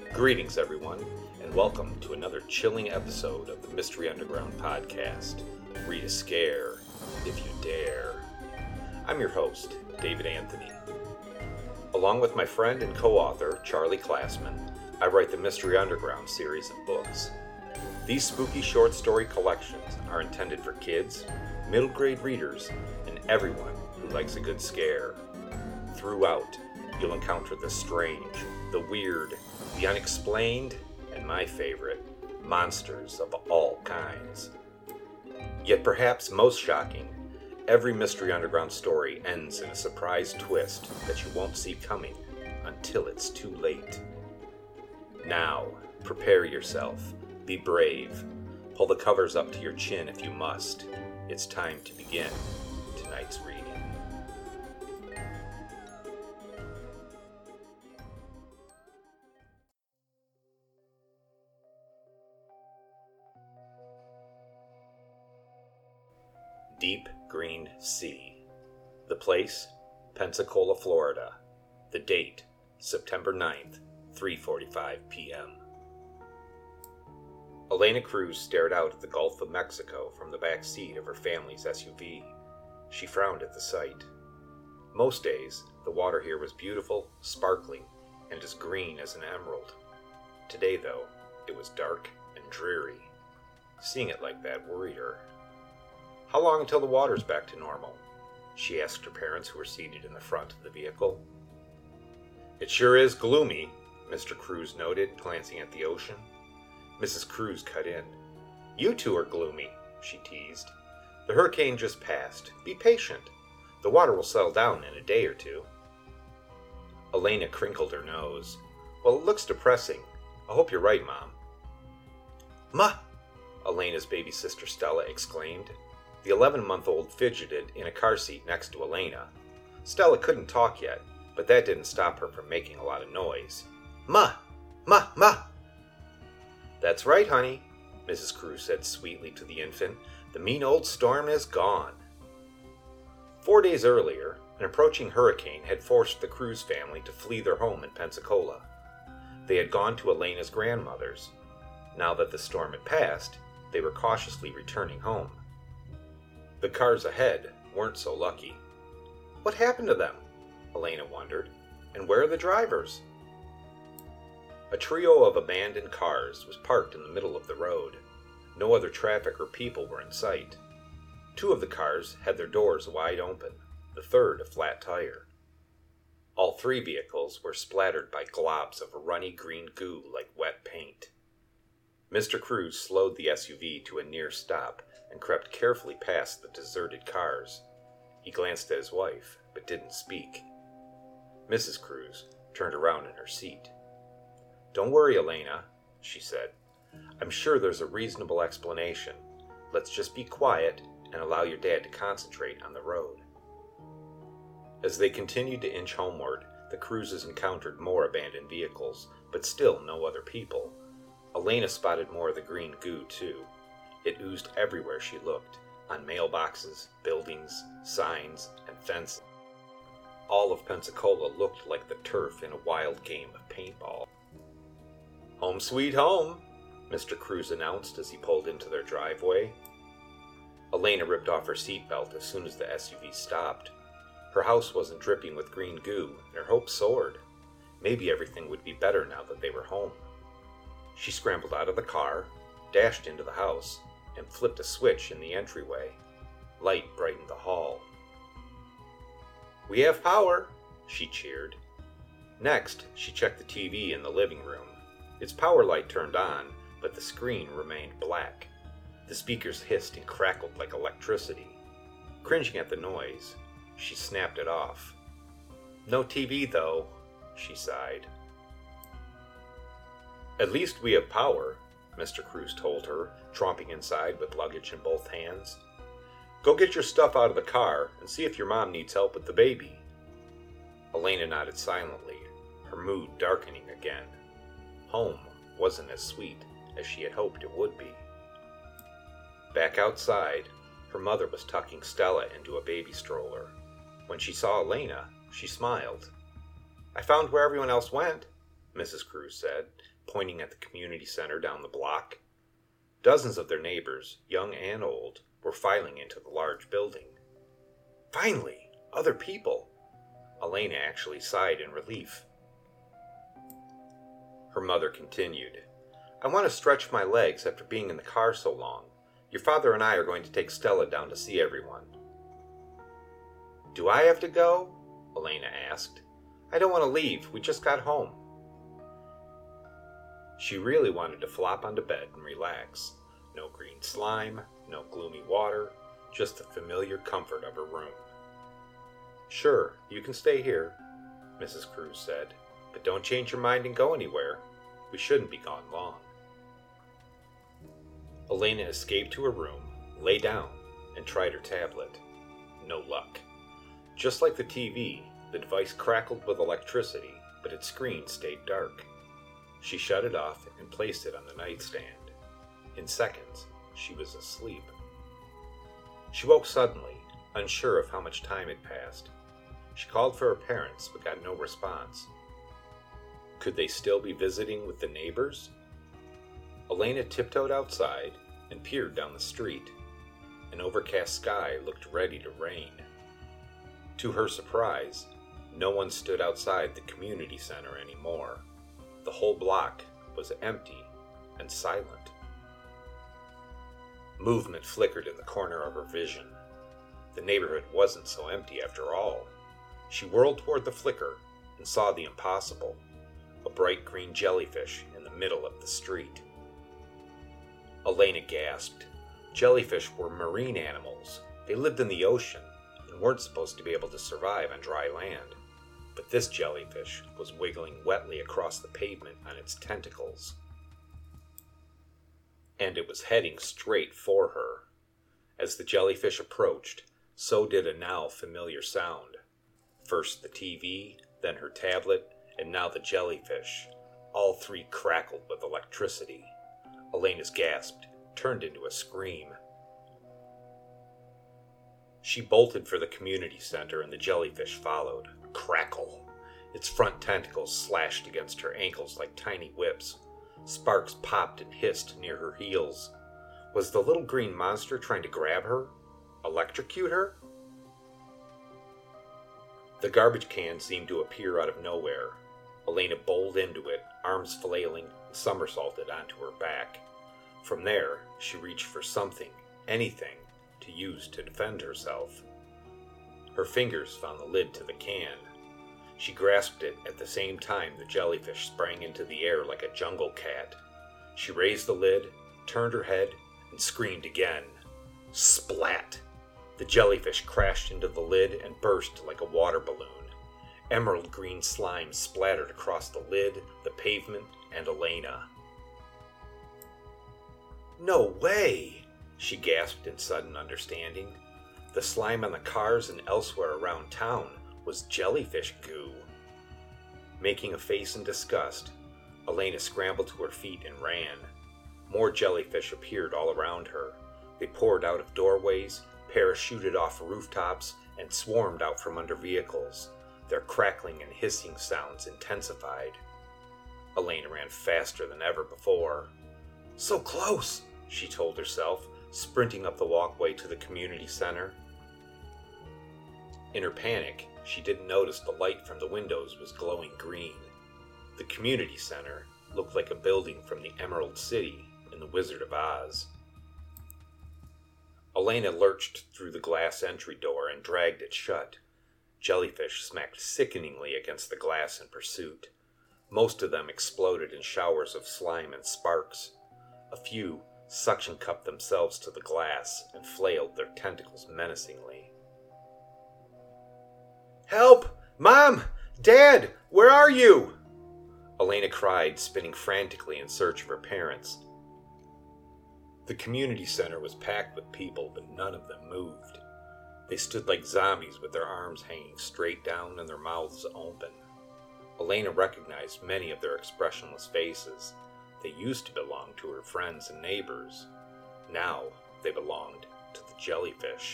Greetings, everyone, and welcome to another chilling episode of the Mystery Underground podcast. Read a scare, if you dare. I'm your host, David Anthony. Along with my friend and co-author, Charlie Classman, I write the Mystery Underground series of books. These spooky short story collections are intended for kids, middle grade readers, and everyone who likes a good scare. Throughout, you'll encounter the strange, the weird, the unexplained, and my favorite, monsters of all kinds. Yet perhaps most shocking, every Mystery Underground story ends in a surprise twist that you won't see coming until it's too late. Now, prepare yourself, be brave, pull the covers up to your chin if you must. It's time to begin tonight's reading. Deep Green Sea. The place, Pensacola, Florida. The date, September 9th, 3:45 p.m. Elena Cruz stared out at the Gulf of Mexico from the back seat of her family's SUV. She frowned at the sight. Most days, the water here was beautiful, sparkling, and as green as an emerald. Today, though, it was dark and dreary. Seeing it like that worried her. "How long until the water's back to normal?" she asked her parents who were seated in the front of the vehicle. "It sure is gloomy," Mr. Cruz noted, glancing at the ocean. Mrs. Cruz cut in. "You two are gloomy," she teased. "The hurricane just passed. Be patient. The water will settle down in a day or two." Elena crinkled her nose. "Well, it looks depressing. I hope you're right, Mom." "Ma!" Elena's baby sister Stella exclaimed. The 11-month-old fidgeted in a car seat next to Elena. Stella couldn't talk yet, but that didn't stop her from making a lot of noise. "Ma! Ma! Ma!" "That's right, honey," Mrs. Cruz said sweetly to the infant. "The mean old storm is gone." 4 days earlier, an approaching hurricane had forced the Cruz family to flee their home in Pensacola. They had gone to Elena's grandmother's. Now that the storm had passed, they were cautiously returning home. The cars ahead weren't so lucky. What happened to them? Elena wondered. And where are the drivers? A trio of abandoned cars was parked in the middle of the road. No other traffic or people were in sight. 2 of the cars had their doors wide open, the third a flat tire. All 3 vehicles were splattered by globs of runny green goo like wet paint. Mr. Cruz slowed the SUV to a near stop and crept carefully past the deserted cars. He glanced at his wife, but didn't speak. Mrs. Cruz turned around in her seat. "Don't worry, Elena," she said. "I'm sure there's a reasonable explanation. Let's just be quiet and allow your dad to concentrate on the road." As they continued to inch homeward, the Cruzes encountered more abandoned vehicles, but still no other people. Elena spotted more of the green goo, too. It oozed everywhere she looked, on mailboxes, buildings, signs, and fences. All of Pensacola looked like the turf in a wild game of paintball. "Home sweet home," Mr. Cruz announced as he pulled into their driveway. Elena ripped off her seatbelt as soon as the SUV stopped. Her house wasn't dripping with green goo, and her hopes soared. Maybe everything would be better now that they were home. She scrambled out of the car, dashed into the house, and flipped a switch in the entryway. Light brightened the hall. "We have power," she cheered. Next, she checked the TV in the living room. Its power light turned on, but the screen remained black. The speakers hissed and crackled like electricity. Cringing at the noise, she snapped it off. "No TV, though," she sighed. "At least we have power," Mr. Cruz told her, tromping inside with luggage in both hands. "Go get your stuff out of the car and see if your mom needs help with the baby." Elena nodded silently, her mood darkening again. Home wasn't as sweet as she had hoped it would be. Back outside, her mother was tucking Stella into a baby stroller. When she saw Elena, she smiled. "I found where everyone else went," Mrs. Cruz said, pointing at the community center down the block. Dozens of their neighbors, young and old, were filing into the large building. Finally, other people! Elena actually sighed in relief. Her mother continued, I want to stretch my legs after being in the car so long. Your father and I are going to take Stella down to see everyone. Do I have to go? Elena asked. I don't want to leave. We just got home. She really wanted to flop onto bed and relax. No green slime, no gloomy water, just the familiar comfort of her room. Sure, you can stay here, Mrs. Cruz said, but don't change your mind and go anywhere. We shouldn't be gone long. Elena escaped to her room, lay down, and tried her tablet. No luck. Just like the TV, the device crackled with electricity, but its screen stayed dark. She shut it off and placed it on the nightstand. In seconds, she was asleep. She woke suddenly, unsure of how much time had passed. She called for her parents, but got no response. Could they still be visiting with the neighbors? Elena tiptoed outside and peered down the street. An overcast sky looked ready to rain. To her surprise, no one stood outside the community center anymore. The whole block was empty and silent. Movement flickered in the corner of her vision. The neighborhood wasn't so empty after all. She whirled toward the flicker and saw the impossible, a bright green jellyfish in the middle of the street. Elena gasped. Jellyfish were marine animals. They lived in the ocean and weren't supposed to be able to survive on dry land. But this jellyfish was wiggling wetly across the pavement on its tentacles. And it was heading straight for her. As the jellyfish approached, so did a now familiar sound. First the TV, then her tablet, and now the jellyfish. All three crackled with electricity. Elena's gasp turned into a scream. She bolted for the community center and the jellyfish followed. Crackle. Its front tentacles slashed against her ankles like tiny whips. Sparks popped and hissed near her heels. Was the little green monster trying to grab her? Electrocute her? The garbage can seemed to appear out of nowhere. Elena bowled into it, arms flailing, and somersaulted onto her back. From there, she reached for something, anything, to use to defend herself. Her fingers found the lid to the can. She grasped it at the same time the jellyfish sprang into the air like a jungle cat. She raised the lid, turned her head, and screamed again. Splat! The jellyfish crashed into the lid and burst like a water balloon. Emerald green slime splattered across the lid, the pavement, and Elena. No way! She gasped in sudden understanding. The slime on the cars and elsewhere around town was jellyfish goo. Making a face in disgust, Elena scrambled to her feet and ran. More jellyfish appeared all around her. They poured out of doorways, parachuted off rooftops, and swarmed out from under vehicles. Their crackling and hissing sounds intensified. Elena ran faster than ever before. So close, she told herself, sprinting up the walkway to the community center. In her panic, she didn't notice the light from the windows was glowing green. The community center looked like a building from the Emerald City in The Wizard of Oz. Elena lurched through the glass entry door and dragged it shut. Jellyfish smacked sickeningly against the glass in pursuit. Most of them exploded in showers of slime and sparks. A few suction-cupped themselves to the glass and flailed their tentacles menacingly. Help! Mom! Dad! Where are you? Elena cried, spinning frantically in search of her parents. The community center was packed with people, but none of them moved. They stood like zombies with their arms hanging straight down and their mouths open. Elena recognized many of their expressionless faces. They used to belong to her friends and neighbors. Now they belonged to the jellyfish.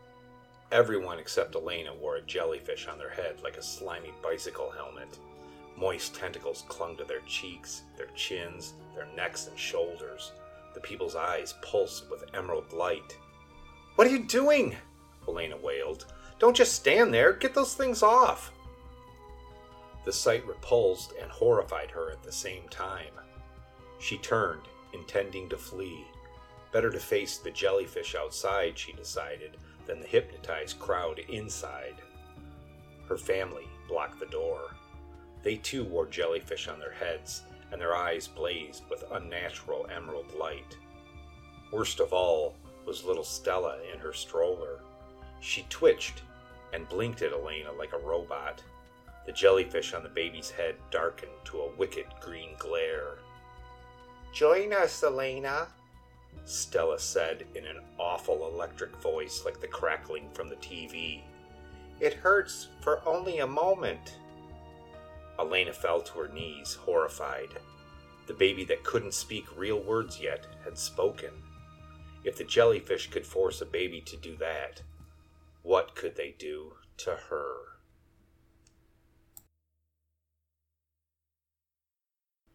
Everyone except Elena wore a jellyfish on their head like a slimy bicycle helmet. Moist tentacles clung to their cheeks, their chins, their necks and shoulders. The people's eyes pulsed with emerald light. "What are you doing?" Elena wailed. "Don't just stand there. Get those things off." The sight repulsed and horrified her at the same time. She turned, intending to flee. Better to face the jellyfish outside, she decided, than the hypnotized crowd inside. Her family blocked the door. They too wore jellyfish on their heads, and their eyes blazed with unnatural emerald light. Worst of all was little Stella in her stroller. She twitched and blinked at Elena like a robot. The jellyfish on the baby's head darkened to a wicked green glare. "Join us, Elena," Stella said in an awful electric voice like the crackling from the TV. "It hurts for only a moment." Elena fell to her knees, horrified. The baby that couldn't speak real words yet had spoken. If the jellyfish could force a baby to do that, what could they do to her?